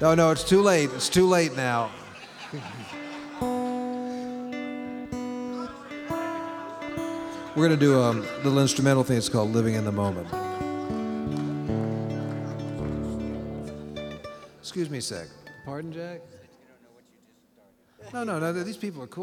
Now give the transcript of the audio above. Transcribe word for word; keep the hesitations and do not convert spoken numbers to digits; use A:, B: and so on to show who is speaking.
A: No, no, it's too late. It's too late now. We're going to do a little instrumental thing. It's called Living in the Moment. Excuse me a sec. Pardon, Jack? No, no, no. These people are cool.